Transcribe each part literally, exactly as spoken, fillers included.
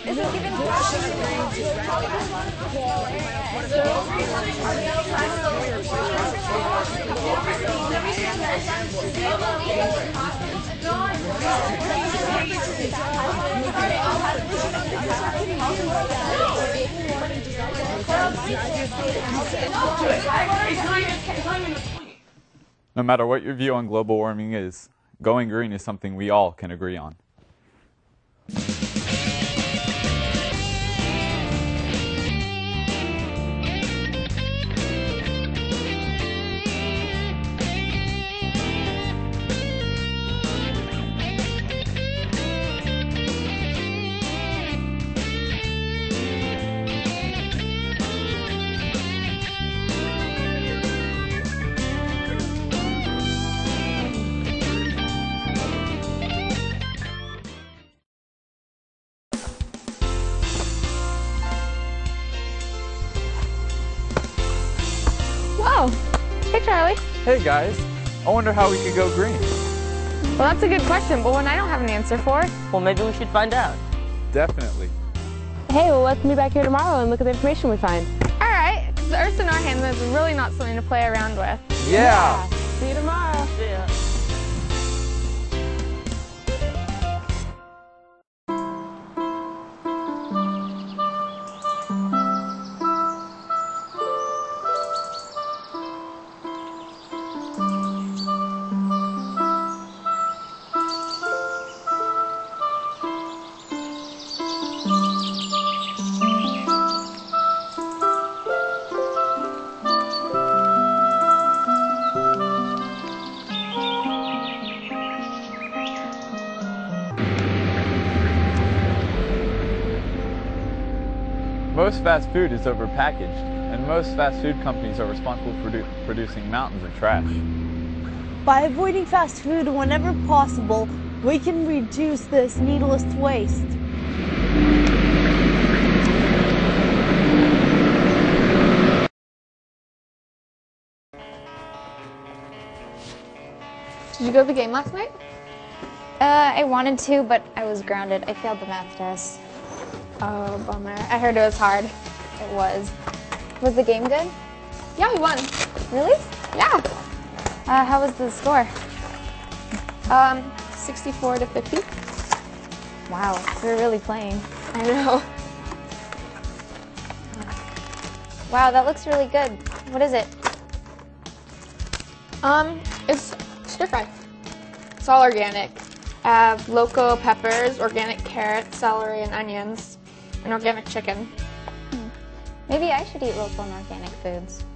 isn't even No matter what your view on global warming is, going green is something we all can agree on. Wow. Hey, Charlie. Hey guys, I wonder how we could go green. Well, that's a good question, but one I don't have an answer for. Well, maybe we should find out. Definitely. Hey, well, let's meet back here tomorrow and look at the information we find. All right, because the Earth's in our hands is really not something to play around with. Yeah. See you tomorrow. See ya. Most fast food is overpackaged, and most fast food companies are responsible for produ producing mountains of trash. By avoiding fast food whenever possible, we can reduce this needless waste. Did you go to the game last night? Uh, I wanted to, but I was grounded. I failed the math test. Oh, bummer. I heard it was hard. It was. Was the game good? Yeah, we won. Really? Yeah. Uh, how was the score? Um, sixty-four to fifty. Wow, we're really playing. I know. Wow, that looks really good. What is it? Um, it's stir fry. It's all organic. I have loco peppers, organic carrots, celery, and onions, and organic chicken. Hmm. Maybe I should eat local and organic foods.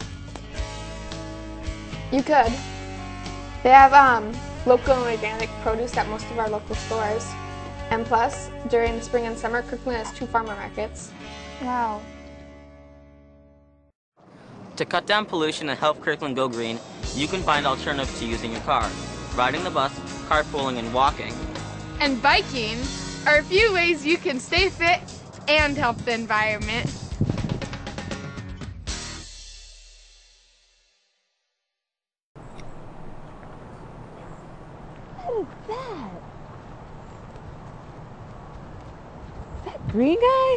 You could. They have um, local and organic produce at most of our local stores. And plus, during the spring and summer, Kirkland has two farmer markets. Wow. To cut down pollution and help Kirkland go green, you can find alternatives to using your car. Riding the bus, carpooling, and walking. And biking are a few ways you can stay fit and help the environment. What is that? Is that green guy?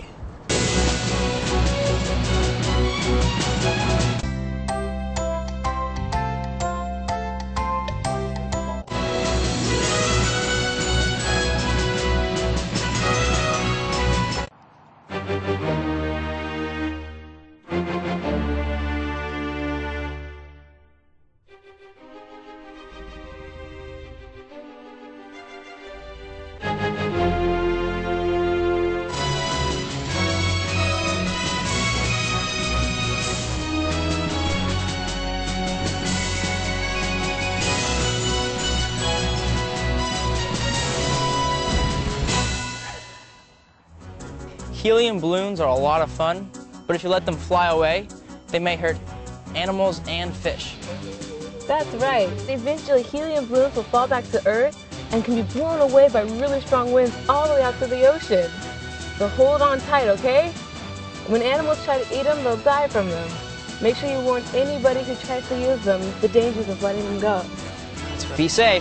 Helium balloons are a lot of fun, but if you let them fly away, they may hurt animals and fish. That's right. Eventually, helium balloons will fall back to Earth and can be blown away by really strong winds all the way out to the ocean. So hold on tight, okay? When animals try to eat them, they'll die from them. Make sure you warn anybody who tries to use them the dangers of letting them go. Be safe.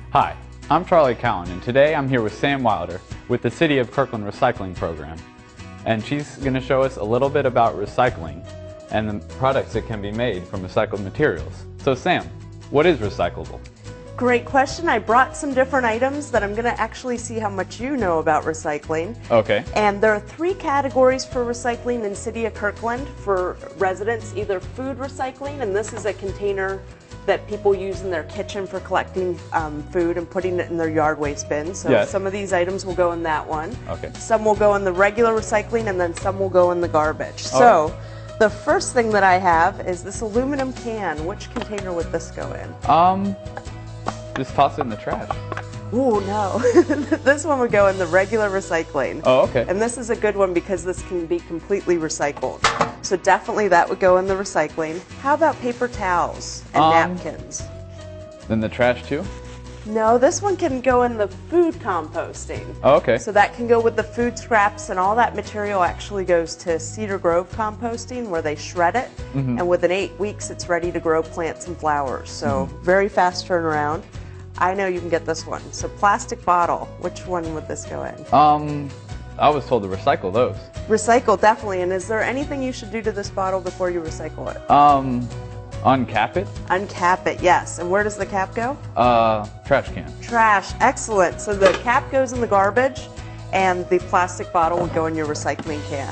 Hi, I'm Charlie Cowan, and today I'm here with Sam Wilder with the City of Kirkland Recycling Program. And she's going to show us a little bit about recycling and the products that can be made from recycled materials. So Sam, what is recyclable? Great question. I brought some different items that I'm going to actually see how much you know about recycling. Okay. And there are three categories for recycling in City of Kirkland for residents, either food recycling, and this is a container that people use in their kitchen for collecting um, food and putting it in their yard waste bin. So yes. Some of these items will go in that one. Okay. Some will go in the regular recycling, and then some will go in the garbage. Oh. So the first thing that I have is this aluminum can. Which container would this go in? Um, just toss it in the trash. Ooh, no. This one would go in the regular recycling. Oh, okay. And this is a good one because this can be completely recycled. So definitely that would go in the recycling. How about paper towels and Um, napkins? In the trash too? No, this one can go in the food composting. Oh, okay. So that can go with the food scraps, and all that material actually goes to Cedar Grove composting where they shred it. Mm-hmm. And within eight weeks it's ready to grow plants and flowers. So Mm-hmm. very fast turnaround. I know you can get this one. So plastic bottle, which one would this go in? Um, I was told to recycle those. Recycle, definitely. And is there anything you should do to this bottle before you recycle it? Um, uncap it. Uncap it, yes. And where does the cap go? Uh, trash can. Trash, excellent. So the cap goes in the garbage and the plastic bottle will go in your recycling can.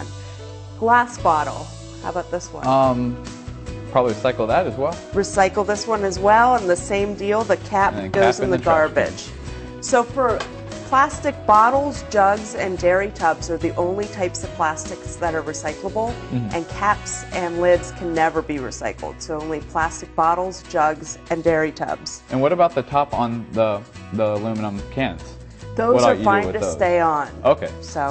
Glass bottle, how about this one? Um, probably recycle that as well. Recycle this one as well, and the same deal, the cap And then goes cap in in the the trash can. garbage. So for plastic bottles, jugs, and dairy tubs are the only types of plastics that are recyclable, Mhm. and caps and lids can never be recycled. So only plastic bottles, jugs, and dairy tubs. And what about the top on the the aluminum cans? Those What are ought you do fine with to those? stay on. Okay. So,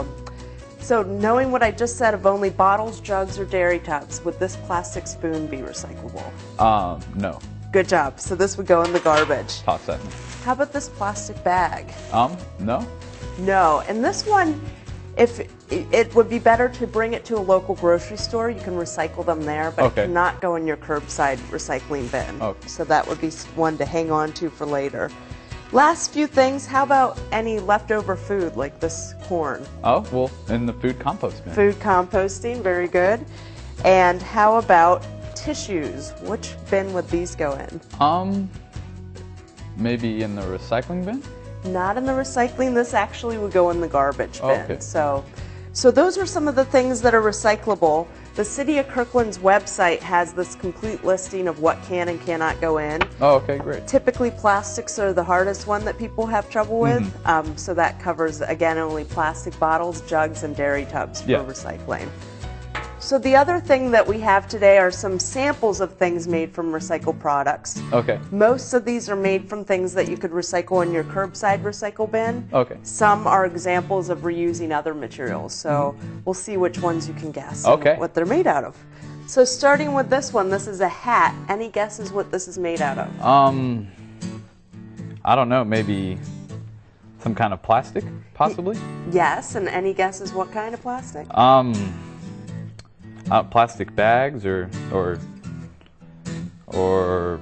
so knowing what I just said of only bottles, jugs, or dairy tubs, would this plastic spoon be recyclable? Um, no. Good job. So this would go in the garbage. Toss that. How about this plastic bag? Um, no. No. And this one, if it would be better to bring it to a local grocery store, you can recycle them there, but Okay. it cannot go in your curbside recycling bin. Okay. So that would be one to hang on to for later. Last few things, how about any leftover food like this corn? Oh, well, in the food compost bin. Food composting, very good. And how about tissues? Which bin would these go in? Um, maybe in the recycling bin? Not in the recycling, this actually would go in the garbage bin. Okay. So, so those are some of the things that are recyclable. The City of Kirkland's website has this complete listing of what can and cannot go in. Oh, okay, great. Typically plastics are the hardest one that people have trouble with. Mhm. Um, so that covers, again, only plastic bottles, jugs, and dairy tubs for Yeah. recycling. So the other thing that we have today are some samples of things made from recycled products. Okay. Most of these are made from things that you could recycle in your curbside recycle bin. Okay. Some are examples of reusing other materials. So we'll see which ones you can guess Okay. and what they're made out of. So starting with this one, this is a hat. Any guesses what this is made out of? Um, I don't know, maybe some kind of plastic, possibly? Yes, and any guesses what kind of plastic? Um, uh, plastic bags or, or, or,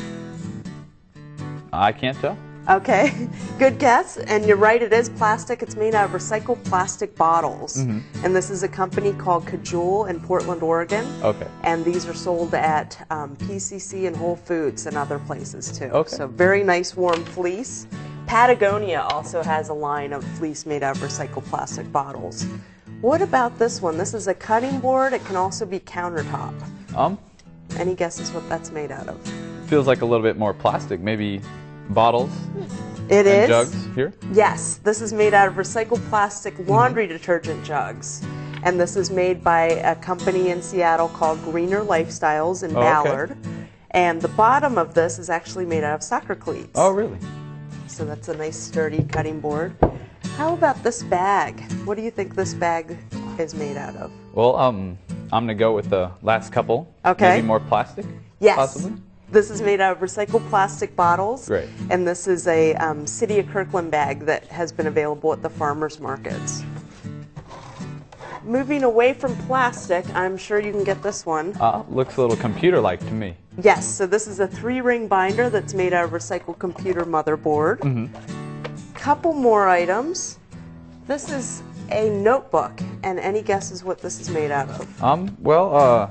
I can't tell. Okay, good guess. And you're right, it is plastic. It's made out of recycled plastic bottles. Mhm. And this is a company called Cajole in Portland, Oregon. Okay. And these are sold at um, P C C and Whole Foods and other places too. Okay. So very nice warm fleece. Patagonia also has a line of fleece made out of recycled plastic bottles. What about this one? This is a cutting board. It can also be countertop. Um, Any guesses what that's made out of? feels like a little bit more plastic, maybe bottles It and is. jugs here. Yes, this is made out of recycled plastic laundry detergent jugs. And this is made by a company in Seattle called Greener Lifestyles in Oh, okay. Ballard. And the bottom of this is actually made out of soccer cleats. Oh, really? So that's a nice sturdy cutting board. How about this bag? What do you think this bag is made out of? Well, um, I'm gonna go with the last couple. Okay. Maybe more plastic? Yes. Possibly? This is made out of recycled plastic bottles. Great. And this is a um, City of Kirkland bag that has been available at the farmers markets. moving away from plastic, I'm sure you can get this one. Uh, looks a little computer-like to me. Yes, so this is a three-ring binder that's made out of recycled computer motherboard. Mm-hmm. Couple more items. This is a notebook, and any guesses what this is made out of? Um, well, uh,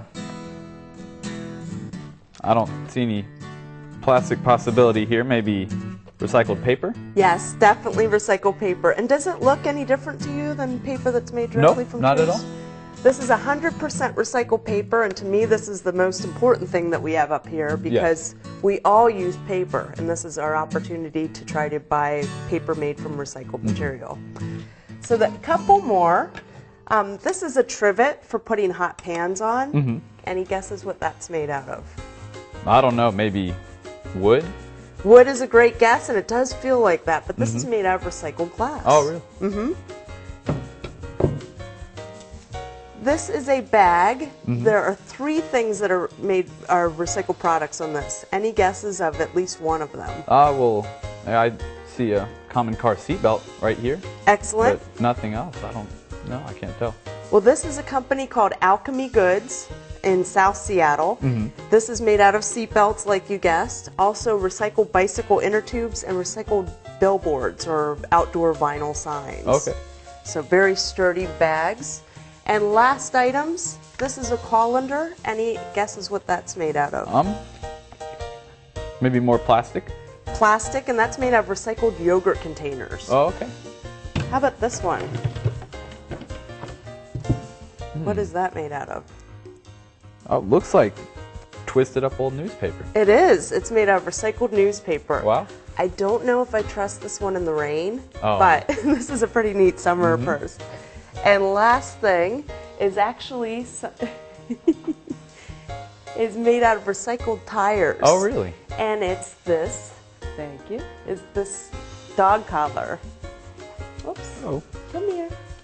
I don't see any plastic possibility here. Maybe recycled paper? Yes, definitely recycled paper. And does it look any different to you than paper that's made directly Nope, from not trees? at all. This is one hundred percent recycled paper, and to me this is the most important thing that we have up here because we all use paper, and this is our opportunity to try to buy paper made from recycled material. So the couple more. Um, this is a trivet for putting hot pans on. Mm-hmm. Any guesses what that's made out of? I don't know, maybe wood? Wood is a great guess, and it does feel like that, but this Mm-hmm. is made out of recycled glass. Oh, really? Mm-hmm. This is a bag. Mm-hmm. There are three things that are made are recycled products on this. Any guesses of at least one of them? Ah, uh, well, I see a common car seatbelt right here. Excellent. But nothing else. I don't know. I can't tell. Well, this is a company called Alchemy Goods in South Seattle. Mm-hmm. This is made out of seatbelts, like you guessed. Also, recycled bicycle inner tubes and recycled billboards or outdoor vinyl signs. Okay. So very sturdy bags. And last items, this is a colander. Any guesses what that's made out of? Um, maybe more plastic? Plastic, and that's made out of recycled yogurt containers. Oh, okay. How about this one? Hmm. What is that made out of? Oh, looks like twisted up old newspaper. It is. It's made out of recycled newspaper. Wow. I don't know if I trust this one in the rain, Oh. but this is a pretty neat summer Mhm. purse. And last thing is actually so- is made out of recycled tires. Oh, really? And it's this, thank you, is this dog collar. Oops, Oh. come here.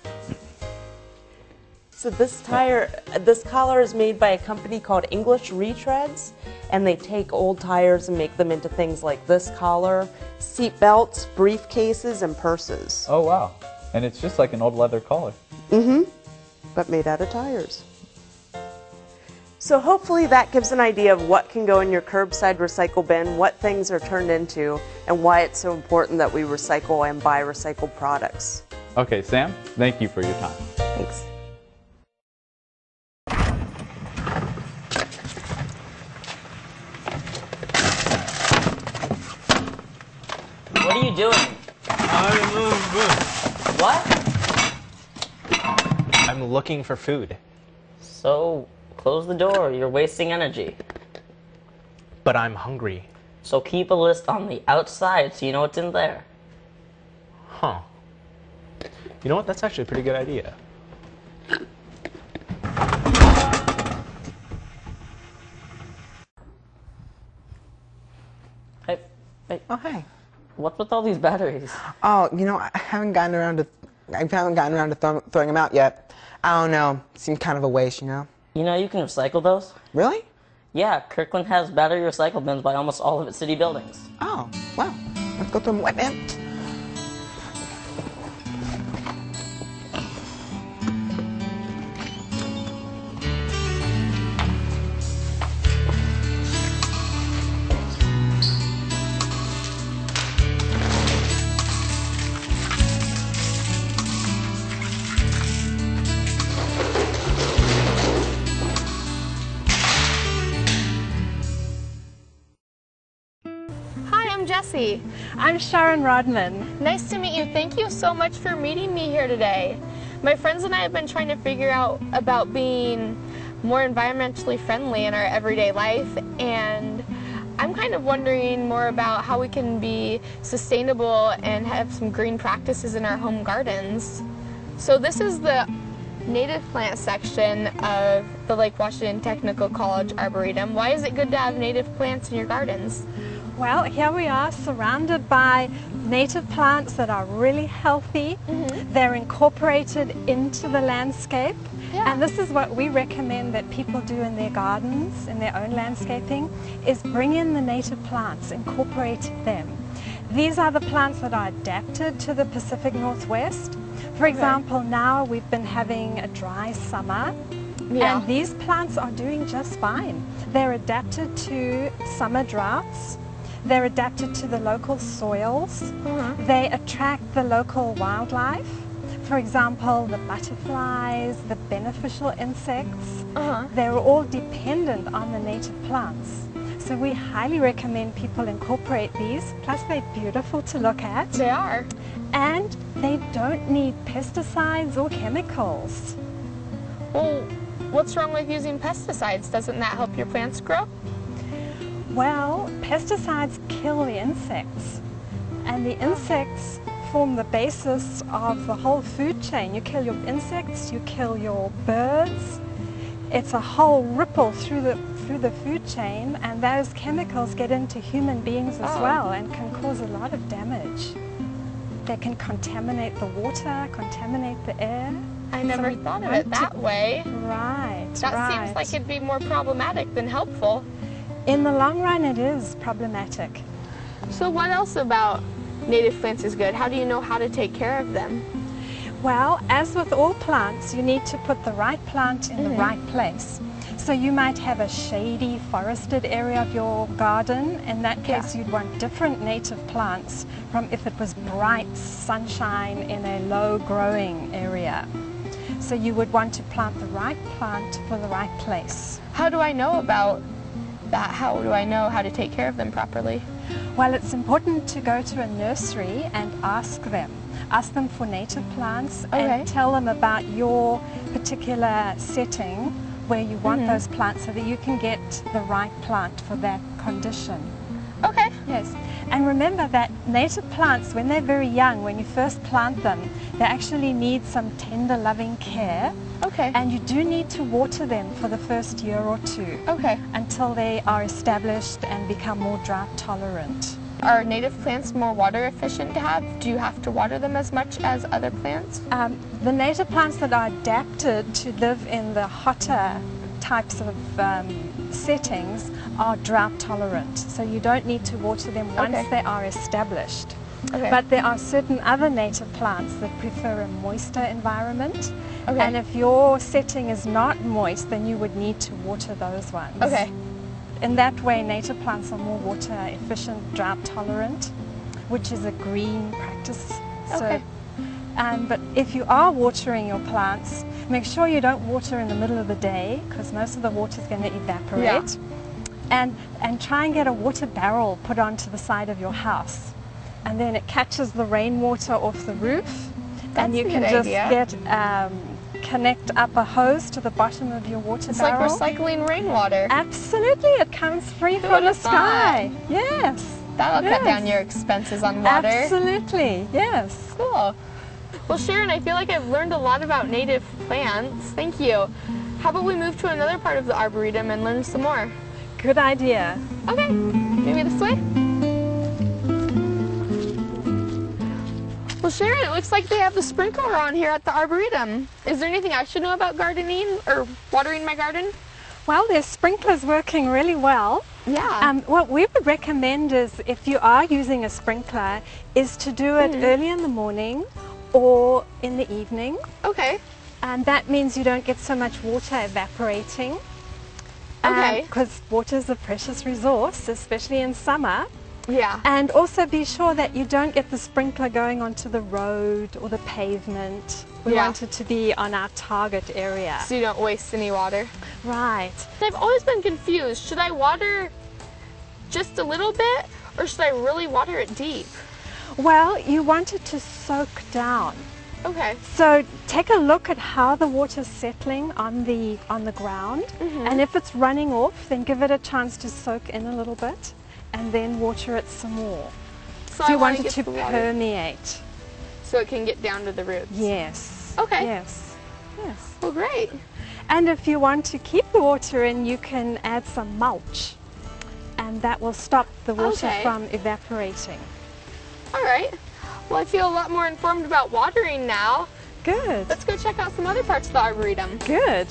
So this tire, this collar is made by a company called English Retreads, and they take old tires and make them into things like this collar, seat belts, briefcases, and purses. Oh, wow. And it's just like an old leather collar. Mm-hmm. But made out of tires. So hopefully that gives an idea of what can go in your curbside recycle bin, what things are turned into, and why it's so important that we recycle and buy recycled products. Okay, Sam, thank you for your time. Thanks. What are you doing? What? I'm looking for food. So, close the door. You're wasting energy. But I'm hungry. So keep a list on the outside so you know what's in there. Huh. You know what? That's actually a pretty good idea. Hey, hey, Oh, hey. what's with all these batteries? Oh, you know, I haven't gotten around to, I haven't gotten around to throw, throwing them out yet. I don't know. Seems kind of a waste, you know? You know you can recycle those? Really? Yeah, Kirkland has battery recycle bins by almost all of its city buildings. Oh, well, let's go throw them away, man. Hi, I'm Jessie. I'm Sharon Rodman. Nice to meet you. Thank you so much for meeting me here today. My friends and I have been trying to figure out about being more environmentally friendly in our everyday life, and I'm kind of wondering more about how we can be sustainable and have some green practices in our home gardens. So this is the native plant section of the Lake Washington Technical College Arboretum. Why is it good to have native plants in your gardens? Well, here we are surrounded by native plants that are really healthy. Mm-hmm. They're incorporated into the landscape. Yeah. And this is what we recommend that people do in their gardens, in their own landscaping, is bring in the native plants, incorporate them. These are the plants that are adapted to the Pacific Northwest. For example, now we've been having a dry summer, Yeah. and these plants are doing just fine. They're adapted to summer droughts. They're adapted to the local soils. Mhm. They attract the local wildlife. For example, the butterflies, the beneficial insects. Uh-huh. They're all dependent on the native plants. So we highly recommend people incorporate these. Plus they're beautiful to look at. They are. And they don't need pesticides or chemicals. Well, what's wrong with using pesticides? Doesn't that help your plants grow? Well, pesticides kill the insects, and the insects form the basis of the whole food chain. You kill your insects, you kill your birds. It's a whole ripple through the through the food chain, and those chemicals get into human beings as Oh. well and can cause a lot of damage. They can contaminate the water, contaminate the air. I So never we thought of want it that to- way. Right, That right. seems like it'd be more problematic than helpful. In the long run, it is problematic. So what else about native plants is good? How do you know how to take care of them? Well, as with all plants, you need to put the right plant in the Mhm. right place. So you might have a shady, forested area of your garden. In that case, you'd want different native plants from if it was bright sunshine in a low growing area. So you would want to plant the right plant for the right place. How do I know about that? How do I know how to take care of them properly? Well, it's important to go to a nursery and ask them. Ask them for native plants Okay. and tell them about your particular setting where you want Mhm. those plants so that you can get the right plant for that condition. Okay. Yes. And remember that native plants, when they're very young, when you first plant them, they actually need some tender, loving care. Okay. And you do need to water them for the first year or two. Okay. Until they are established and become more drought tolerant. Are native plants more water efficient to have? Do you have to water them as much as other plants? Um, the native plants that are adapted to live in the hotter types of um, settings are drought tolerant. So you don't need to water them once Okay. they are established. Okay. But there are certain other native plants that prefer a moister environment. Okay. And if your setting is not moist, then you would need to water those ones. Okay. In that way, native plants are more water efficient, drought tolerant, which is a green practice. Okay. So, um, but if you are watering your plants, make sure you don't water in the middle of the day because most of the water is going to evaporate. And, and try and get a water barrel put onto the side of your house. And then it catches the rainwater off the roof. That's and you a can good just idea. get um, connect up a hose to the bottom of your water It's barrel. like recycling rainwater. Absolutely, it comes free Who from would the have thought? sky. Yes. That'll cut Yes. down your expenses on water. Absolutely, yes. Cool. Well, Sharon, I feel like I've learned a lot about native plants. Thank you. How about we move to another part of the Arboretum and learn some more? Good idea. Okay, maybe this way? Well, Sharon, it looks like they have the sprinkler on here at the Arboretum. Is there anything I should know about gardening or watering my garden? Well, their sprinkler's working really well. Yeah. Um, what we would recommend is, if you are using a sprinkler, is to do it Mhm. early in the morning or in the evening. Okay. And that means you don't get so much water evaporating. Okay. Because water is a precious resource, especially in summer. Yeah. And also be sure that you don't get the sprinkler going onto the road or the pavement. We Yeah. want it to be on our target area. So you don't waste any water. Right. I've always been confused. Should I water just a little bit or should I really water it deep? Well, you want it to soak down. Okay. So take a look at how the water's settling on the on the ground, Mhm. and if it's running off, then give it a chance to soak in a little bit, and then water it some more. So, So I you wanna want it get to the water permeate. so it can get down to the roots. Yes. Okay. Yes. Yes. Well, great. And if you want to keep the water in, you can add some mulch, and that will stop the water Okay. from evaporating. All right. Well, I feel a lot more informed about watering now. Good. Let's go check out some other parts of the Arboretum. Good.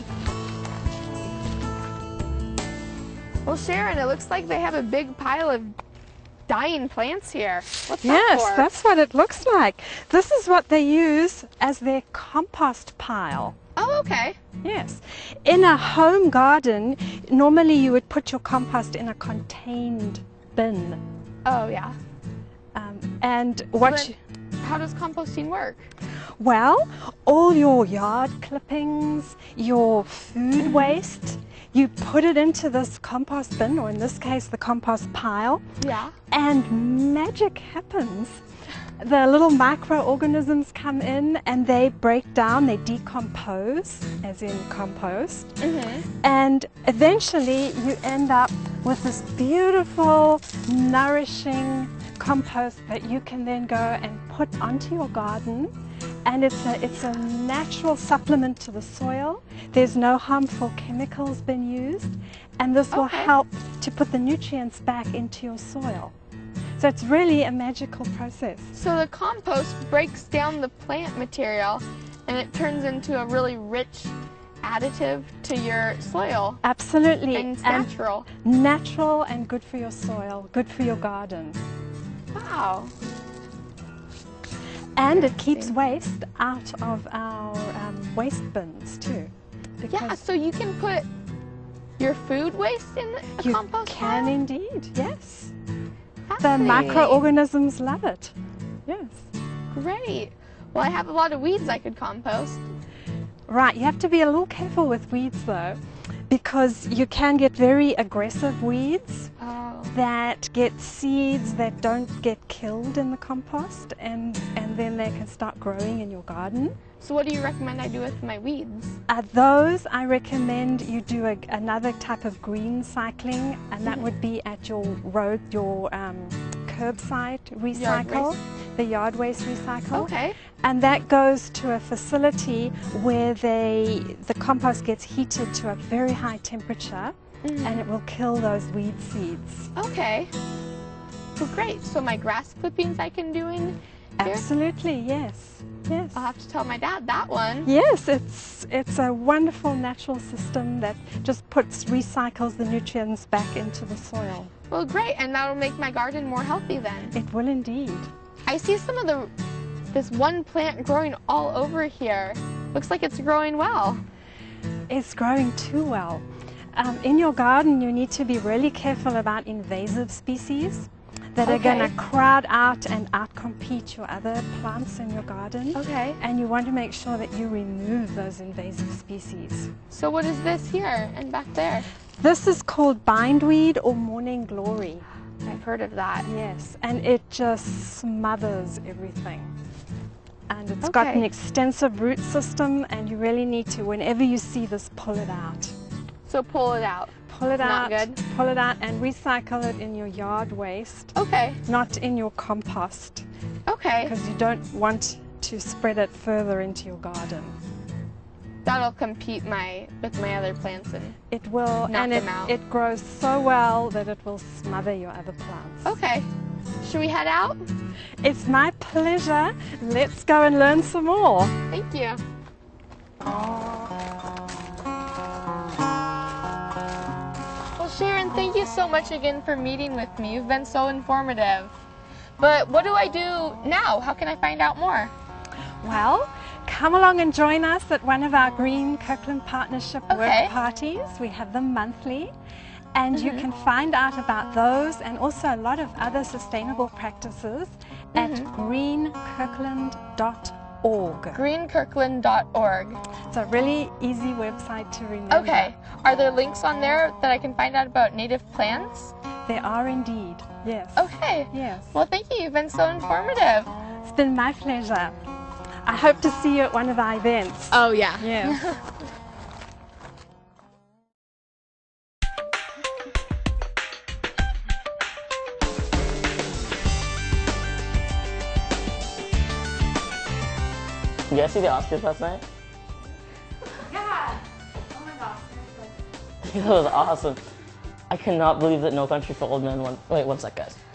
Well, Sharon, it looks like they have a big pile of dying plants here. What's that Yes, for? that's what it looks like. This is what they use as their compost pile. Oh, okay. Yes. In a home garden, normally you would put your compost in a contained bin. Oh, yeah. Um, and So what then you, how does composting work? well, all your yard clippings, your food waste, you put it into this compost bin, or in this case, the compost pile, Yeah. and magic happens. The little microorganisms come in and they break down, they decompose, as in compost, Mm-hmm. and eventually you end up with this beautiful, nourishing compost that you can then go and put onto your garden. And it's a, it's a natural supplement to the soil. There's no harmful chemicals been used, and this will Okay. help to put the nutrients back into your soil. So it's really a magical process. So the compost breaks down the plant material and it turns into a really rich additive to your soil. Absolutely. And it's And natural. natural and good for your soil, good for your garden. Wow. And it keeps waste out of our um, waste bins too. Yeah, because so you can put your food waste in a you compost can pile? indeed, yes. The Fascinating. microorganisms love it. Yes. Great. Well, I have a lot of weeds I could compost. Right, you have to be a little careful with weeds though, because you can get very aggressive weeds Oh. that get seeds that don't get killed in the compost, and, and then they can start growing in your garden. So what do you recommend I do with my weeds? Uh, those I recommend you do a, another type of green cycling, and that would be at your road, your um, curbside recycle, waste? the yard waste recycle. Okay. And that goes to a facility where they, the compost gets heated to a very high temperature, Mhm. and it will kill those weed seeds. Okay. Well, great. So my grass clippings I can do in here? Absolutely, yes. Yes. I'll have to tell my dad that one. Yes, it's it's a wonderful natural system that just puts recycles the nutrients back into the soil. Well, great. And that'll make my garden more healthy then. It will indeed. I see some of the, this one plant growing all over here. Looks like it's growing well. It's growing too well. Um, in your garden, you need to be really careful about invasive species that are going to Okay. crowd out and outcompete your other plants in your garden. Okay. And you want to make sure that you remove those invasive species. So what is this here and back there? This is called bindweed or morning glory. I've heard of that. Yes, and it just smothers everything. And it's got Okay. an extensive root system, and you really need to, whenever you see this, pull it out. So pull it out. Pull it Not out, good? pull it out, and recycle it in your yard waste, Okay. not in your compost, Okay. because you don't want to spread it further into your garden. That'll compete my with my other plants and It will, knock and it, them out. it grows so well that it will smother your other plants. Okay. Should we head out? It's my pleasure. Let's go and learn some more. Thank you. Well, Sharon, thank you so much again for meeting with me. You've been so informative. But what do I do now? How can I find out more? Well, come along and join us at one of our Green Kirkland Partnership Okay. work parties. We have them monthly. And you Mhm. can find out about those and also a lot of other sustainable practices at green kirkland dot org. green kirkland dot org. It's a really easy website to remember. Okay. Are there links on there that I can find out about native plants? There are indeed, yes. Okay. Yes. Well, thank you. You've been so informative. It's been my pleasure. I hope to see you at one of our events. Oh, yeah. Yes. You guys see the Oscars last night? Yeah. Oh my gosh. That was awesome. I cannot believe that No Country for Old Men won. Wait, one sec, guys.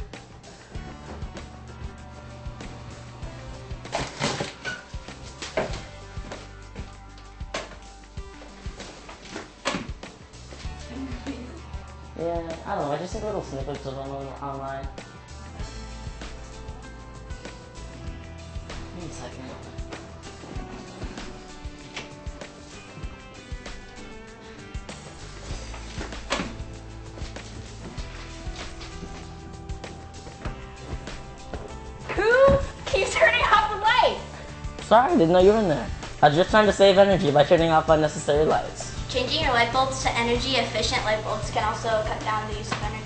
Yeah, I don't know. I just see little snippets of them on, online. One second. Who keeps turning off the lights? Sorry, I didn't know you were in there. I was just trying to save energy by turning off unnecessary lights. Changing your light bulbs to energy efficient light bulbs can also cut down the use of energy.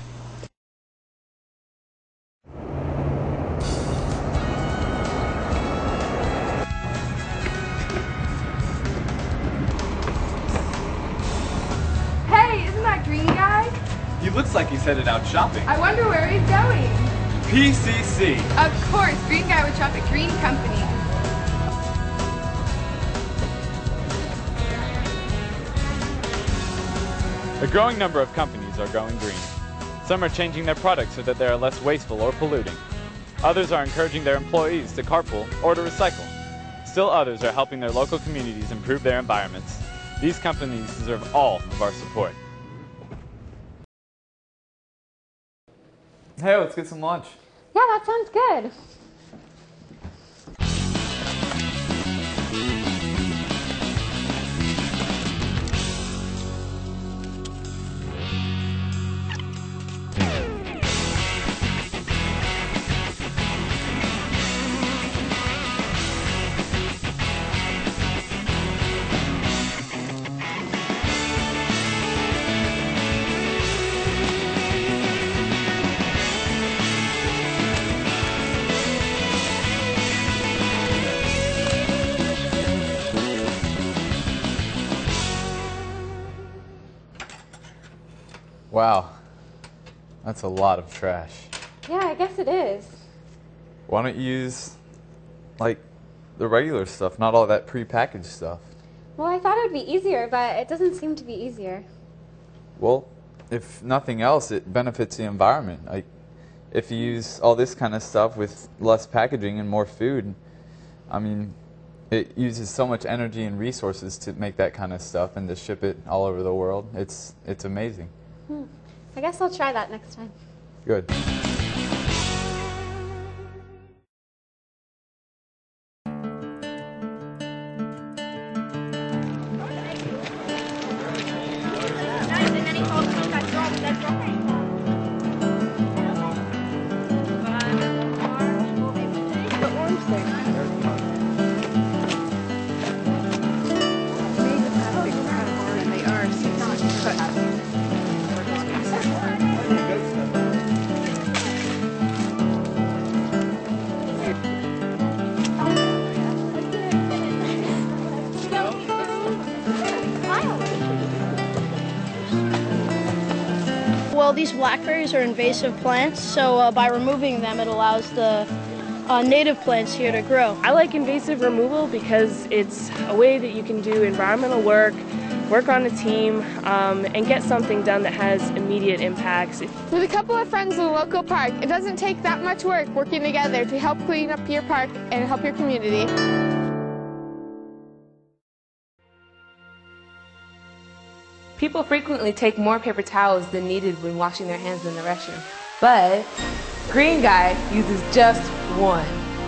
Hey, isn't that green guy? He looks like he's headed out shopping. I wonder where he's going. P C C. Of course, green guy would shop at Green Company. A growing number of companies are going green. Some are changing their products so that they are less wasteful or polluting. Others are encouraging their employees to carpool or to recycle. Still others are helping their local communities improve their environments. These companies deserve all of our support. Hey, let's get some lunch. Yeah, that sounds good. Wow, that's a lot of trash. Yeah, I guess it is. Why don't you use, like, the regular stuff, not all that pre-packaged stuff? Well, I thought it would be easier, but it doesn't seem to be easier. Well, if nothing else, it benefits the environment. Like, if you use all this kind of stuff with less packaging and more food, I mean, it uses so much energy and resources to make that kind of stuff and to ship it all over the world. It's, it's amazing. Hmm. I guess I'll try that next time. Good. Well, these blackberries are invasive plants, so uh, by removing them, it allows the uh, native plants here to grow. I like invasive removal because it's a way that you can do environmental work, work on a team, um, and get something done that has immediate impacts. With a couple of friends in the local park, it doesn't take that much work working together to help clean up your park and help your community. People frequently take more paper towels than needed when washing their hands in the restroom. But Green Guy uses just one.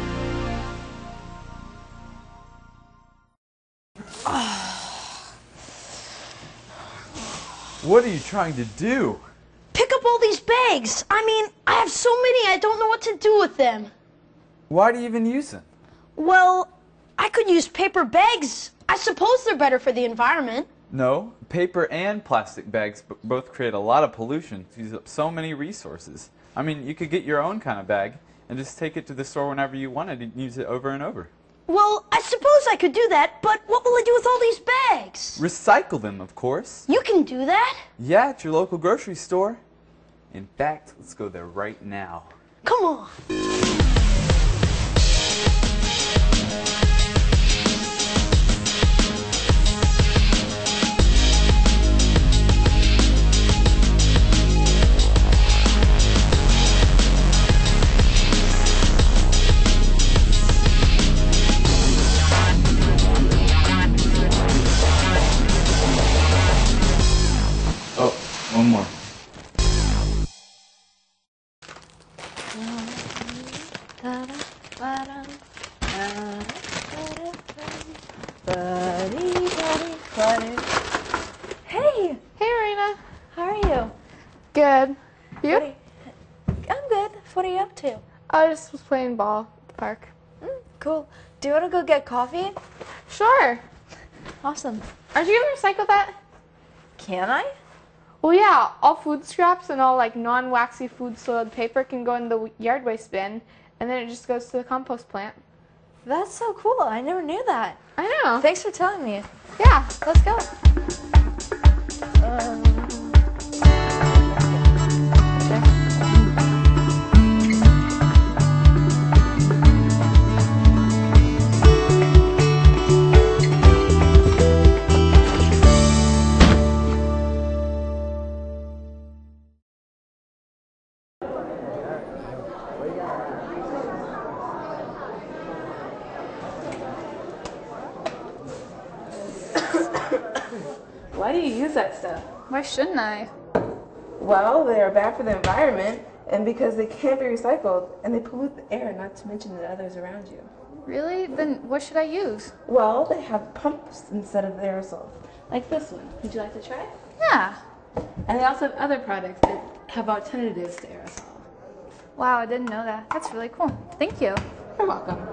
What are you trying to do? Pick up all these bags. I mean, I have so many, I don't know what to do with them. Why do you even use them? Well, I could use paper bags. I suppose they're better for the environment. No, paper and plastic bags b both create a lot of pollution, use up so many resources. I mean, you could get your own kind of bag and just take it to the store whenever you wanted and use it over and over. Well, I suppose I could do that, but what will I do with all these bags? Recycle them, of course. You can do that? Yeah, at your local grocery store. In fact, let's go there right now. Come on. One more. Good. You? What are you? I'm good. What are you up to? I just was playing ball at the park. Mm, cool. Do you want to go get coffee? Sure. Awesome. Aren't you gonna recycle that? Can I? Well, yeah. All food scraps and all like non-waxy food soiled paper can go in the yard waste bin, and then it just goes to the compost plant. That's so cool. I never knew that. I know. Thanks for telling me. Yeah. Let's go. Um, Why do you use that stuff? Why shouldn't I? Well, they are bad for the environment, and because they can't be recycled, and they pollute the air, not to mention the others around you. Really? Then what should I use? Well, they have pumps instead of the aerosols, like this one. Would you like to try? Yeah. And they also have other products that have alternatives to aerosol. Wow, I didn't know that. That's really cool. Thank you. You're welcome.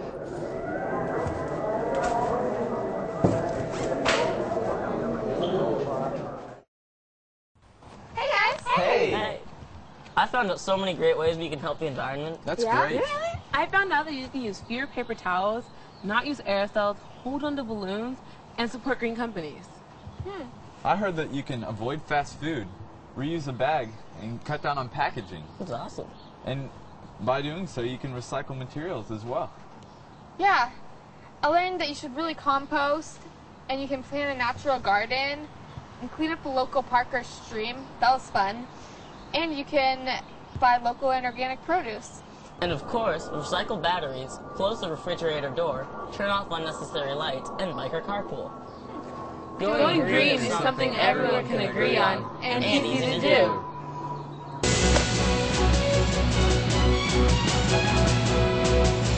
Hey guys. Hey. Hey. I found out so many great ways we can help the environment. That's Yeah? great. Really? I found out that you can use fewer paper towels, not use aerosols, hold on to balloons, and support green companies. Hmm. I heard that you can avoid fast food, reuse a bag, and cut down on packaging. That's awesome. And by doing so, you can recycle materials as well. Yeah. I learned that you should really compost, and you can plant a natural garden, and clean up a local park or stream. That was fun. And you can buy local and organic produce. And of course, recycle batteries, close the refrigerator door, turn off unnecessary lights, and bike or carpool. Going, Going green, green is something everyone can agree on, and, and easy to do.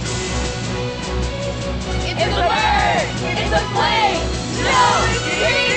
It's a bird! It's a plane! No! Green!